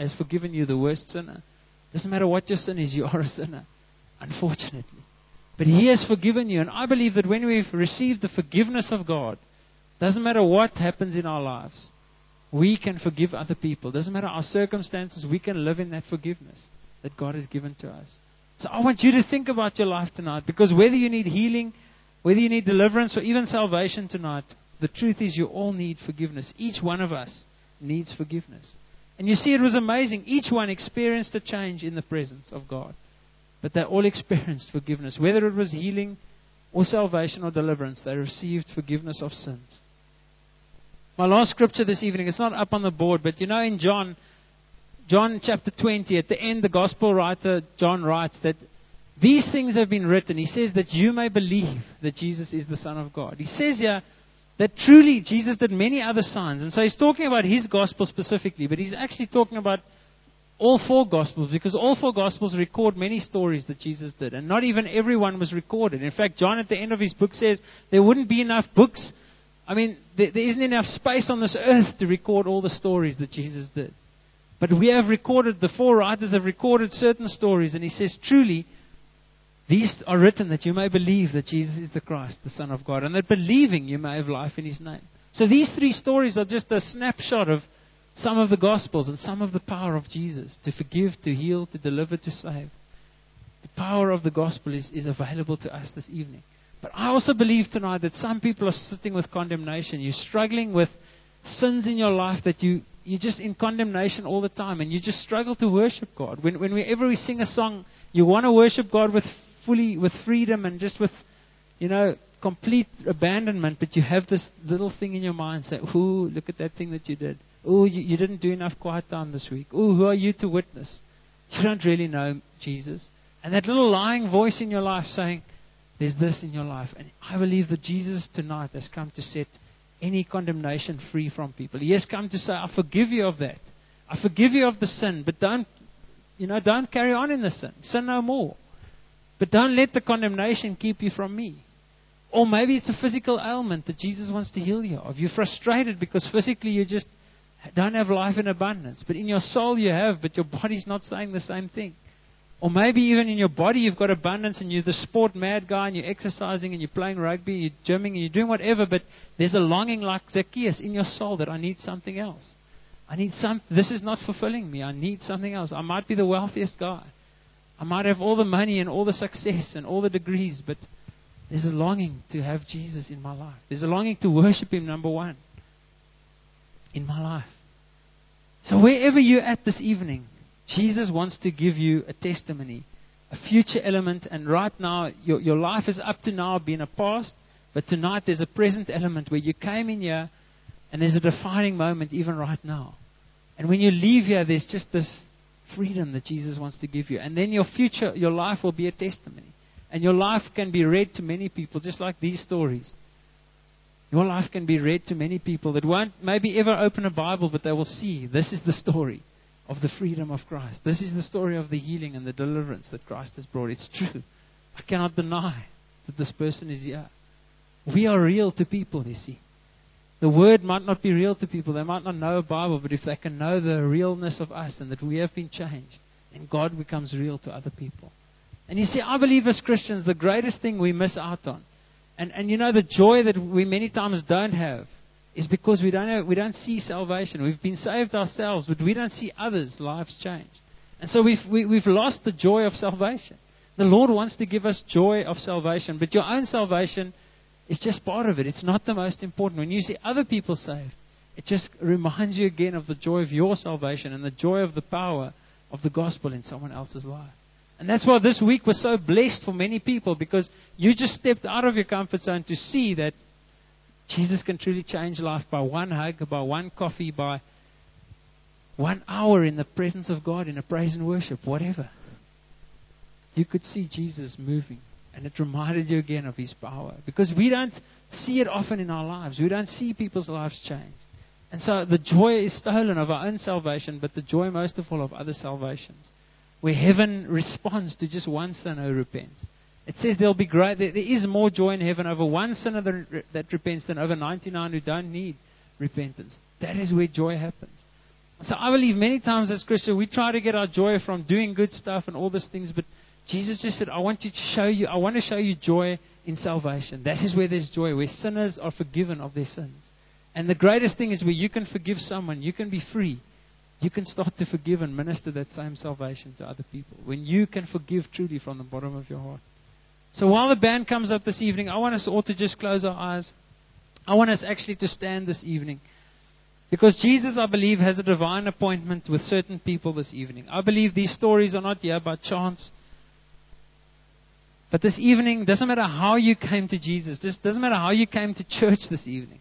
worst sinner. Doesn't matter what your sin is, you are a sinner, unfortunately. But He has forgiven you, and I believe that when we've received the forgiveness of God, doesn't matter what happens in our lives, we can forgive other people. Doesn't matter our circumstances, we can live in that forgiveness that God has given to us. So I want you to think about your life tonight, because whether you need healing, whether you need deliverance, or even salvation tonight, the truth is you all need forgiveness. Each one of us needs forgiveness. And you see, it was amazing. Each one experienced a change in the presence of God. But they all experienced forgiveness. Whether it was healing or salvation or deliverance, they received forgiveness of sins. My last scripture this evening, it's not up on the board, but in John chapter 20, at the end, the gospel writer, John, writes that these things have been written. He says that you may believe that Jesus is the Son of God. He says here that truly Jesus did many other signs. And so he's talking about his gospel specifically, but he's actually talking about all four gospels, because all four gospels record many stories that Jesus did. And not even everyone was recorded. In fact, John at the end of his book says there wouldn't be enough books. I mean, there isn't enough space on this earth to record all the stories that Jesus did. But we have recorded, the four writers have recorded certain stories, and he says, truly, these are written that you may believe that Jesus is the Christ, the Son of God, and that believing you may have life in His name. So these three stories are just a snapshot of some of the Gospels and some of the power of Jesus to forgive, to heal, to deliver, to save. The power of the Gospel is available to us this evening. But I also believe tonight that some people are sitting with condemnation. You're struggling with sins in your life that you're just in condemnation all the time, and you just struggle to worship God. Whenever we sing a song, you want to worship God with freedom and just with, complete abandonment, but you have this little thing in your mind, say, ooh, look at that thing that you did. Ooh, you didn't do enough quiet time this week. Ooh, who are you to witness? You don't really know Jesus. And that little lying voice in your life saying, there's this in your life. And I believe that Jesus tonight has come to set any condemnation free from people. He has come to say, I forgive you of that. I forgive you of the sin, but don't carry on in the sin. Sin no more. But don't let the condemnation keep you from me. Or maybe it's a physical ailment that Jesus wants to heal you of. You're frustrated because physically you just don't have life in abundance. But in your soul you have, but your body's not saying the same thing. Or maybe even in your body you've got abundance and you're the sport mad guy and you're exercising and you're playing rugby, you're gymming and you're doing whatever, but there's a longing like Zacchaeus in your soul that I need something else. This is not fulfilling me. I need something else. I might be the wealthiest guy. I might have all the money and all the success and all the degrees, but there's a longing to have Jesus in my life. There's a longing to worship Him, number one, in my life. So wherever you're at this evening, Jesus wants to give you a testimony, a future element, and right now, your life is up to now been a past, but tonight there's a present element where you came in here, and there's a defining moment even right now. And when you leave here, there's just this freedom that Jesus wants to give you. And then your future, your life will be a testimony. And your life can be read to many people, just like these stories. Your life can be read to many people that won't maybe ever open a Bible, but they will see this is the story of the freedom of Christ. This is the story of the healing and the deliverance that Christ has brought. It's true. I cannot deny that this person is here. We are real to people, you see. The Word might not be real to people. They might not know a Bible, but if they can know the realness of us and that we have been changed, then God becomes real to other people. And you see, I believe as Christians, the greatest thing we miss out on, and you know, the joy that we many times don't have, is because we don't see salvation. We've been saved ourselves, but we don't see others' lives change. And so we've lost the joy of salvation. The Lord wants to give us joy of salvation, but your own salvation is just part of it. It's not the most important. When you see other people saved, it just reminds you again of the joy of your salvation and the joy of the power of the gospel in someone else's life. And that's why this week was so blessed for many people, because you just stepped out of your comfort zone to see that Jesus can truly change life by one hug, by one coffee, by 1 hour in the presence of God, in a praise and worship, whatever. You could see Jesus moving. And it reminded you again of His power. Because we don't see it often in our lives. We don't see people's lives change. And so the joy is stolen of our own salvation, but the joy most of all of other salvations. Where heaven responds to just one sinner who repents. It says there is more joy in heaven over one sinner that repents than over 99 who don't need repentance. That is where joy happens. So I believe many times as Christians, we try to get our joy from doing good stuff and all these things, but Jesus just said, I want to show you joy in salvation. That is where there's joy, where sinners are forgiven of their sins. And the greatest thing is where you can forgive someone, you can be free. You can start to forgive and minister that same salvation to other people. When you can forgive truly from the bottom of your heart. So while the band comes up this evening, I want us all to just close our eyes. I want us actually to stand this evening. Because Jesus, I believe, has a divine appointment with certain people this evening. I believe these stories are not here by chance. But this evening, doesn't matter how you came to Jesus. It doesn't matter how you came to church this evening.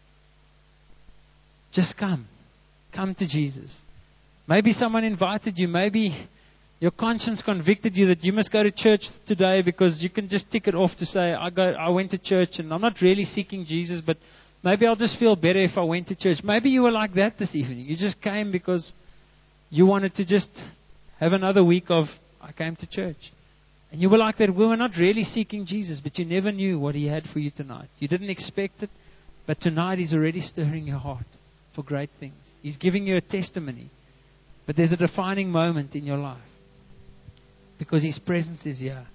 Just come. Come to Jesus. Maybe someone invited you. Maybe your conscience convicted you that you must go to church today because you can just tick it off to say, I went to church and I'm not really seeking Jesus, but maybe I'll just feel better if I went to church. Maybe you were like that this evening. You just came because you wanted to just have another week of, I came to church. And you were like that. We were not really seeking Jesus, but you never knew what He had for you tonight. You didn't expect it, but tonight He's already stirring your heart for great things. He's giving you a testimony. But there's a defining moment in your life because His presence is here.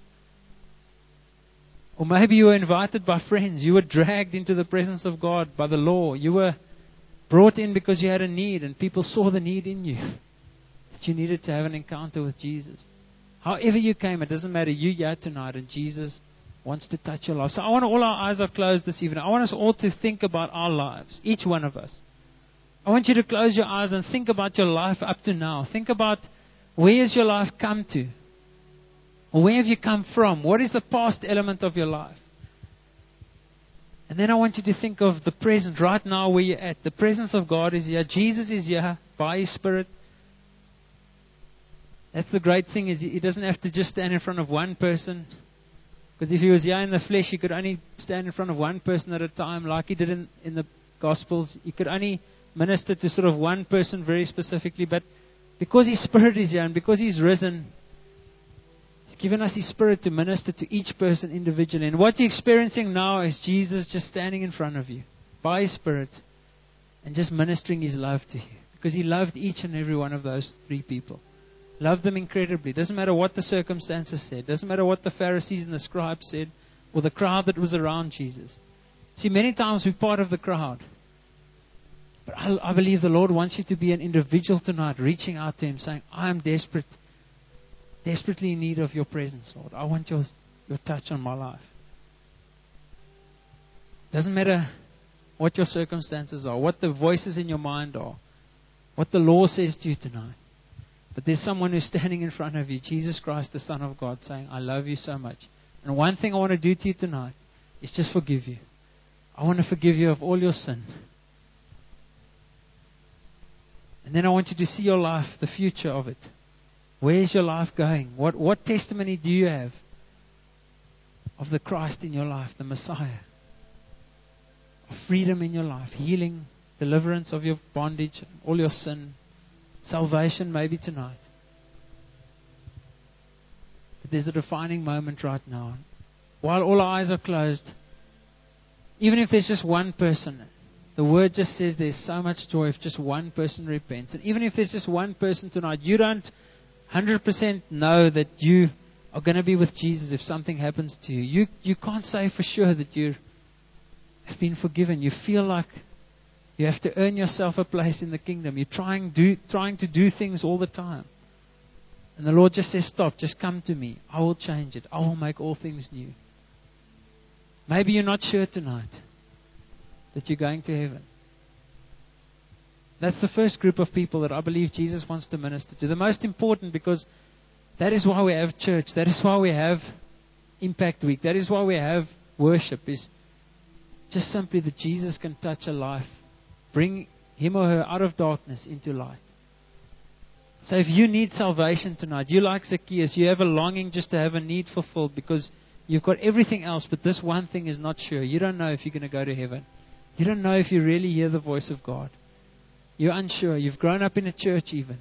Or maybe you were invited by friends. You were dragged into the presence of God by the law. You were brought in because you had a need and people saw the need in you. That you needed to have an encounter with Jesus. However you came, it doesn't matter. You're here tonight and Jesus wants to touch your life. So I want all our eyes are closed this evening. I want us all to think about our lives, each one of us. I want you to close your eyes and think about your life up to now. Think about where has your life come to? Or where have you come from? What is the past element of your life? And then I want you to think of the present, right now where you're at. The presence of God is here. Jesus is here by His Spirit. That's the great thing, is He doesn't have to just stand in front of one person. Because if He was here in the flesh, He could only stand in front of one person at a time, like He did in the Gospels. He could only minister to sort of one person very specifically. But because His Spirit is here and because He's risen, He's given us His Spirit to minister to each person individually. And what you're experiencing now is Jesus just standing in front of you by His Spirit and just ministering His love to you. Because He loved each and every one of those three people. Love them incredibly. Doesn't matter what the circumstances said. Doesn't matter what the Pharisees and the scribes said, or the crowd that was around Jesus. See, many times we're part of the crowd. But I believe the Lord wants you to be an individual tonight, reaching out to Him, saying, I am desperately in need of your presence, Lord. I want your touch on my life. Doesn't matter what your circumstances are, what the voices in your mind are, what the law says to you tonight. But there's someone who's standing in front of you, Jesus Christ, the Son of God, saying, I love you so much. And one thing I want to do to you tonight is just forgive you. I want to forgive you of all your sin. And then I want you to see your life, the future of it. Where is your life going? What testimony do you have of the Christ in your life, the Messiah? Of freedom in your life, healing, deliverance of your bondage, all your sin, salvation maybe tonight. But there's a defining moment right now. While all our eyes are closed, even if there's just one person, the word just says there's so much joy if just one person repents. And even if there's just one person tonight, you don't 100% know that you are going to be with Jesus if something happens to you. You can't say for sure that you have been forgiven. You feel like you have to earn yourself a place in the kingdom. You're trying to do things all the time. And the Lord just says, stop, just come to me. I will change it. I will make all things new. Maybe you're not sure tonight that you're going to heaven. That's the first group of people that I believe Jesus wants to minister to. The most important, because that is why we have church. That is why we have Impact Week. That is why we have worship, is just simply that Jesus can touch a life, bring him or her out of darkness into light. So if you need salvation tonight, you like Zacchaeus, you have a longing just to have a need fulfilled because you've got everything else, but this one thing is not sure. You don't know if you're going to go to heaven. You don't know if you really hear the voice of God. You're unsure. You've grown up in a church even.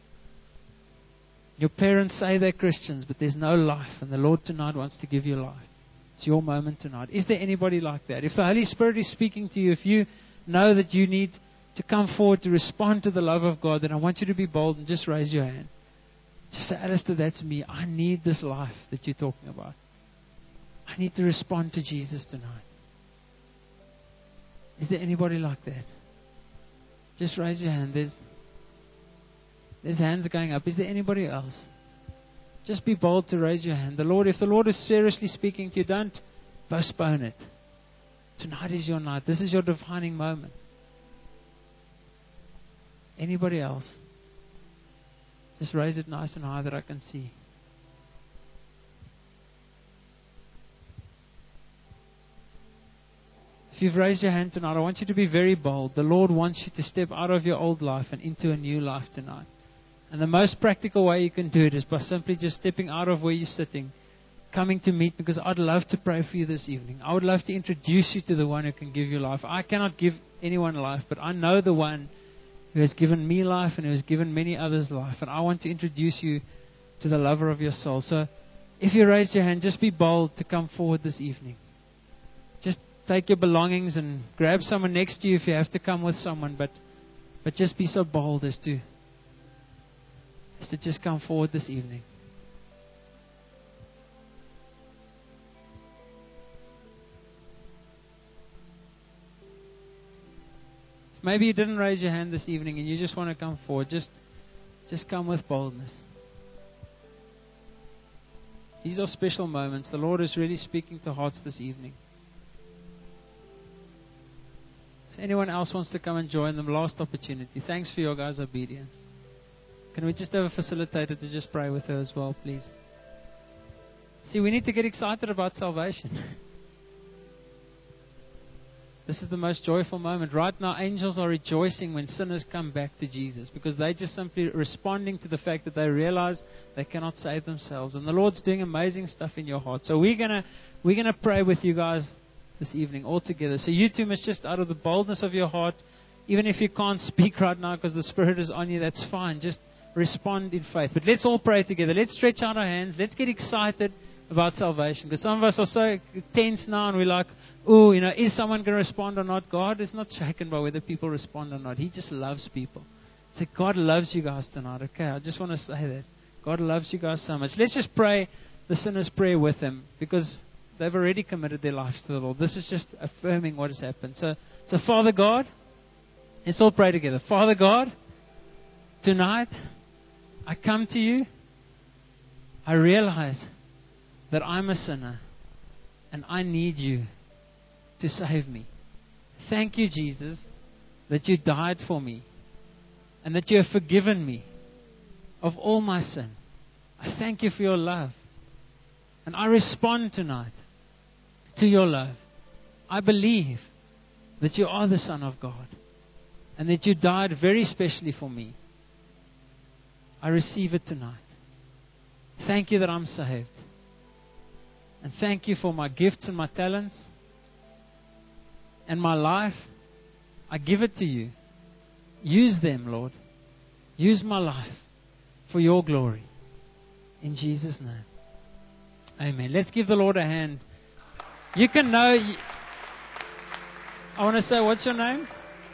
Your parents say they're Christians, but there's no life, and the Lord tonight wants to give you life. It's your moment tonight. Is there anybody like that? If the Holy Spirit is speaking to you, if you know that you need to come forward to respond to the love of God, then I want you to be bold and just raise your hand. Just say, Alistair, that's me. I need this life that you're talking about. I need to respond to Jesus tonight. Is there anybody like that? Just raise your hand. There's hands going up. Is there anybody else? Just be bold to raise your hand. If the Lord is seriously speaking to you, don't postpone it. Tonight is your night. This is your defining moment. Anybody else? Just raise it nice and high that I can see. If you've raised your hand tonight, I want you to be very bold. The Lord wants you to step out of your old life and into a new life tonight. And the most practical way you can do it is by simply just stepping out of where you're sitting, coming to meet, because I'd love to pray for you this evening. I would love to introduce you to the one who can give you life. I cannot give anyone life, but I know the one who has given me life and who has given many others life. And I want to introduce you to the lover of your soul. So if you raise your hand, just be bold to come forward this evening. Just take your belongings and grab someone next to you if you have to come with someone. But just be so bold as to just come forward this evening. Maybe you didn't raise your hand this evening and you just want to come forward. Just come with boldness. These are special moments. The Lord is really speaking to hearts this evening. If anyone else wants to come and join them, last opportunity. Thanks for your guys' obedience. Can we just have a facilitator to just pray with her as well, please? See, we need to get excited about salvation. This is the most joyful moment. Right now, angels are rejoicing when sinners come back to Jesus, because they're just simply responding to the fact that they realize they cannot save themselves. And the Lord's doing amazing stuff in your heart. So we're gonna pray with you guys this evening all together. So you two must just, out of the boldness of your heart, even if you can't speak right now because the Spirit is on you, that's fine. Just respond in faith. But let's all pray together. Let's stretch out our hands. Let's get excited about salvation, because some of us are so tense now and we're like, oh, is someone going to respond or not? God is not shaken by whether people respond or not. He just loves people. So God loves you guys tonight, okay? I just want to say that. God loves you guys so much. Let's just pray the sinner's prayer with them, because they've already committed their lives to the Lord. This is just affirming what has happened. So Father God, let's all pray together. Father God, tonight I come to you. I realize that I'm a sinner and I need you to save me. Thank you, Jesus, that you died for me and that you have forgiven me of all my sin. I thank you for your love. And I respond tonight to your love. I believe that you are the Son of God and that you died very specially for me. I receive it tonight. Thank you that I'm saved. And thank you for my gifts and my talents and my life. I give it to you. Use them, Lord. Use my life for your glory. In Jesus' name. Amen. Let's give the Lord a hand. You can know. I want to say, what's your name?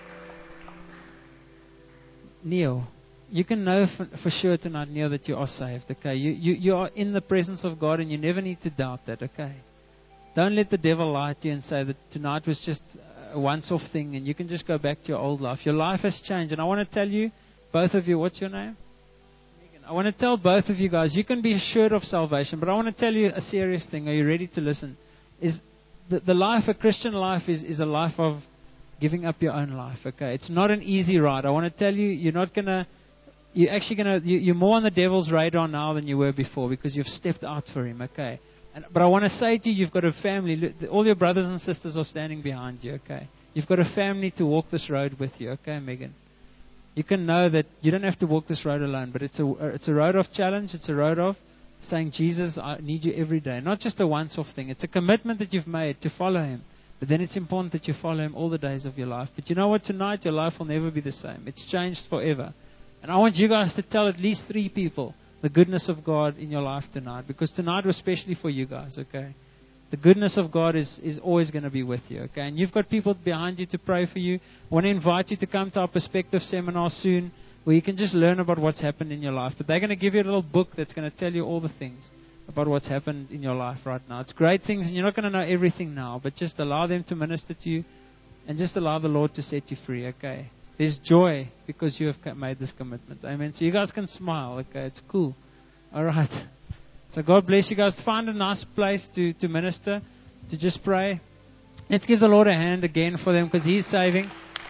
Neil. You can know for sure tonight, Neil, that you are saved. Okay, you are in the presence of God, and you never need to doubt that. Okay, don't let the devil lie to you and say that tonight was just a once-off thing, and you can just go back to your old life. Your life has changed, and I want to tell you, both of you, what's your name? Megan. I want to tell both of you guys, you can be assured of salvation, but I want to tell you a serious thing. Are you ready to listen? Is the life, a Christian life, is a life of giving up your own life. Okay, it's not an easy ride. I want to tell you, you're more on the devil's radar now than you were before, because you've stepped out for him. Okay, but I want to say to you, you've got a family. Look, all your brothers and sisters are standing behind you. Okay, you've got a family to walk this road with you. Okay, Megan, you can know that you don't have to walk this road alone. But it's a road of challenge. It's a road of saying, Jesus, I need you every day. Not just a once-off thing. It's a commitment that you've made to follow him. But then it's important that you follow him all the days of your life. But you know what? Tonight your life will never be the same. It's changed forever. And I want you guys to tell at least 3 people the goodness of God in your life tonight. Because tonight was especially for you guys, okay? The goodness of God is always going to be with you, okay? And you've got people behind you to pray for you. I want to invite you to come to our Perspective seminar soon, where you can just learn about what's happened in your life. But they're going to give you a little book that's going to tell you all the things about what's happened in your life right now. It's great things, and you're not going to know everything now, but just allow them to minister to you, and just allow the Lord to set you free, okay? There's joy because you have made this commitment. Amen. So you guys can smile. Okay, it's cool. All right. So God bless you guys. Find a nice place to minister, to just pray. Let's give the Lord a hand again for them, because He's saving.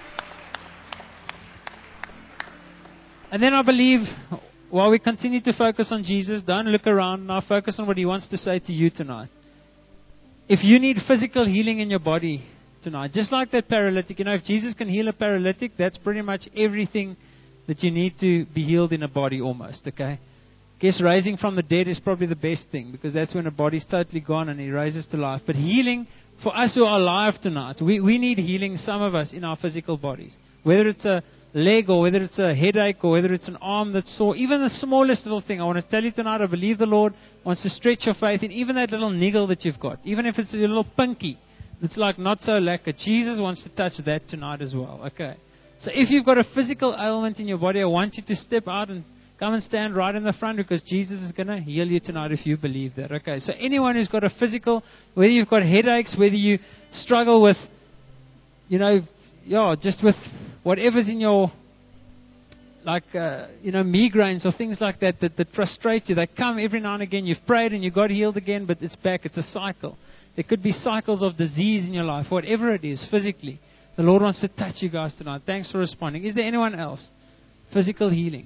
And then I believe, while we continue to focus on Jesus, don't look around now. Focus on what He wants to say to you tonight. If you need physical healing in your body tonight, just like that paralytic, if Jesus can heal a paralytic, that's pretty much everything that you need to be healed in a body almost, okay? Guess raising from the dead is probably the best thing, because that's when a body's totally gone and He raises to life. But healing, for us who are alive tonight, we need healing, some of us, in our physical bodies. Whether it's a leg, or whether it's a headache, or whether it's an arm that's sore, even the smallest little thing. I want to tell you tonight, I believe the Lord wants to stretch your faith in even that little niggle that you've got, even if it's a little pinky. It's like not so lacquer. Jesus wants to touch that tonight as well. Okay. So if you've got a physical ailment in your body, I want you to step out and come and stand right in the front, because Jesus is going to heal you tonight if you believe that. Okay. So anyone who's got a physical, whether you've got headaches, whether you struggle with, just with whatever's in your, migraines or things like that frustrate you. They come every now and again. You've prayed and you got healed again, but it's back. It's a cycle. There could be cycles of disease in your life, whatever it is, physically. The Lord wants to touch you guys tonight. Thanks for responding. Is there anyone else? Physical healing.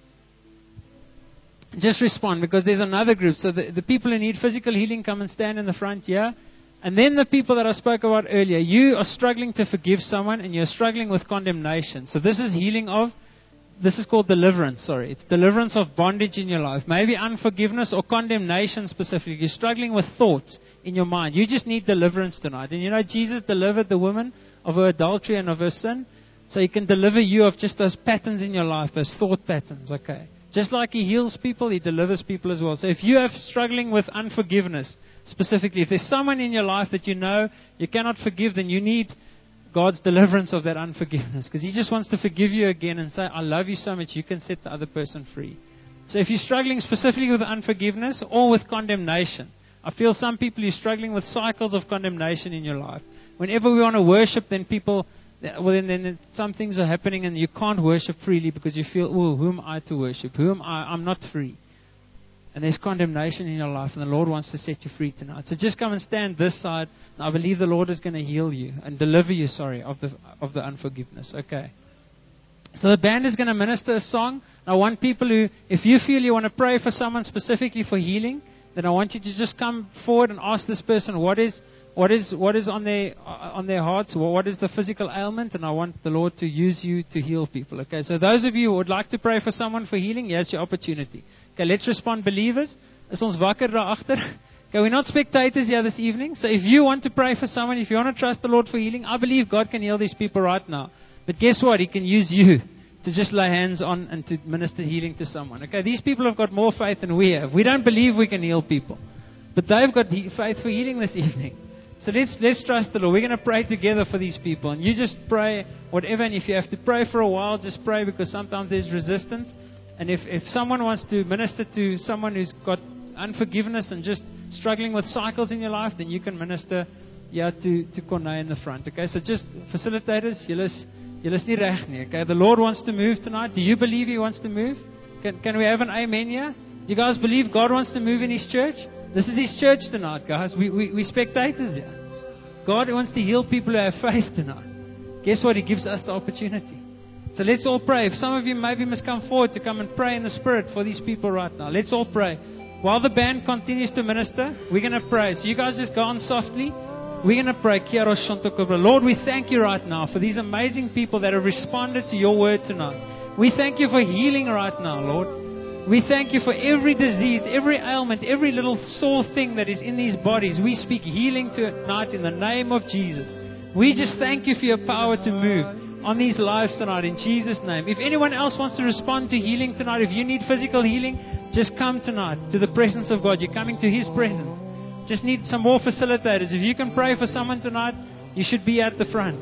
Just respond, because there's another group. So the people who need physical healing, come and stand in the front here. And then the people that I spoke about earlier, you are struggling to forgive someone and you're struggling with condemnation. So this is healing of, this is called deliverance, sorry. It's deliverance of bondage in your life. Maybe unforgiveness or condemnation specifically. You're struggling with thoughts in your mind. You just need deliverance tonight. And Jesus delivered the woman of her adultery and of her sin. So He can deliver you of just those patterns in your life, those thought patterns, okay? Just like He heals people, He delivers people as well. So if you are struggling with unforgiveness, specifically, if there's someone in your life that you cannot forgive, then you need God's deliverance of that unforgiveness. Because He just wants to forgive you again and say, I love you so much, you can set the other person free. So if you're struggling specifically with unforgiveness or with condemnation, I feel some people are struggling with cycles of condemnation in your life. Whenever we want to worship, then then some things are happening and you can't worship freely because you feel, oh, who am I to worship? Who am I? I'm not free. And there's condemnation in your life, and the Lord wants to set you free tonight. So just come and stand this side, and I believe the Lord is going to heal you and deliver you, of the unforgiveness. Okay. So the band is going to minister a song. I want people who, if you feel you want to pray for someone specifically for healing, then I want you to just come forward and ask this person what is on their hearts, what is the physical ailment, and I want the Lord to use you to heal people. Okay, so those of you who would like to pray for someone for healing, here's your opportunity. Okay, let's respond, believers. Is ons wakker daar agter? Okay, we're not spectators here this evening. So if you want to pray for someone, if you want to trust the Lord for healing, I believe God can heal these people right now. But guess what? He can use you to just lay hands on and to minister healing to someone. Okay, these people have got more faith than we have. We don't believe we can heal people, but they've got faith for healing this evening. So let's trust the Lord. We're going to pray together for these people, and you just pray whatever. And if you have to pray for a while, just pray, because sometimes there's resistance. And if someone wants to minister to someone who's got unforgiveness and just struggling with cycles in your life, then you can minister to Corné in the front. Okay, so just facilitators, julle is nie reg nie. Okay, the Lord wants to move tonight. Do you believe He wants to move? Can we have an amen here? Do you guys believe God wants to move in His church? This is His church tonight, guys. We spectators here. God wants to heal people who have faith tonight. Guess what? He gives us the opportunity. So let's all pray. If some of you maybe must come forward to come and pray in the Spirit for these people right now. Let's all pray. While the band continues to minister, we're going to pray. So you guys just go on softly. We're going to pray. Lord, we thank you right now for these amazing people that have responded to your word tonight. We thank you for healing right now, Lord. We thank you for every disease, every ailment, every little sore thing that is in these bodies. We speak healing tonight in the name of Jesus. We just thank you for your power to move on these lives tonight in Jesus' name. If anyone else wants to respond to healing tonight, if you need physical healing, just come tonight to the presence of God. You're coming to His presence. Just need some more facilitators. If you can pray for someone tonight, you should be at the front.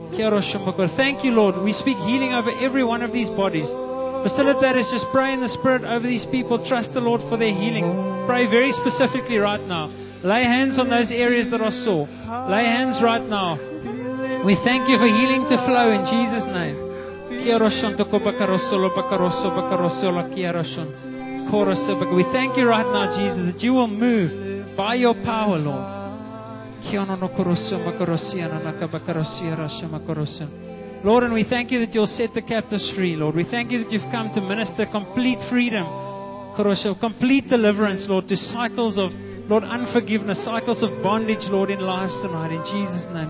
Thank you, Lord. We speak healing over every one of these bodies. Facilitators, just pray in the Spirit over these people. Trust the Lord for their healing. Pray very specifically right now. Lay hands on those areas that are sore. Lay hands right now. We thank you for healing to flow in Jesus' name. We thank you right now, Jesus, that you will move by your power, Lord. Lord, and we thank you that you'll set the captives free, Lord. We thank you that you've come to minister complete freedom, complete deliverance, Lord, to cycles of, Lord, unforgiveness, cycles of bondage, Lord, in lives tonight. In Jesus' name.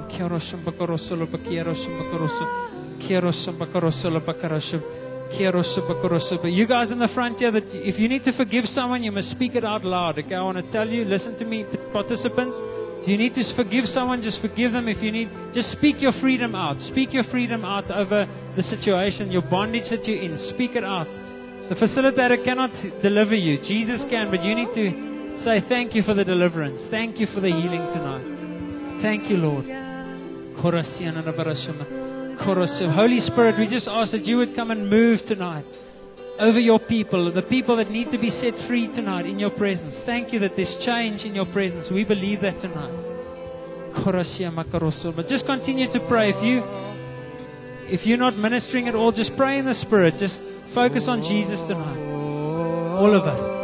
You guys in the front here, that if you need to forgive someone, you must speak it out loud. Okay, I want to tell you, listen to me, participants. If you need to forgive someone, just forgive them. If you need, just speak your freedom out. Speak your freedom out over the situation, your bondage that you're in. Speak it out. The facilitator cannot deliver you. Jesus can, but you need to say thank you for the deliverance. Thank you for the healing tonight. Thank you, Lord. Holy Spirit, we just ask that you would come and move tonight over your people, the people that need to be set free tonight in your presence. Thank you that there's change in your presence. We believe that tonight. But just continue to pray. If you're not ministering at all, just pray in the Spirit. Just focus on Jesus tonight. All of us.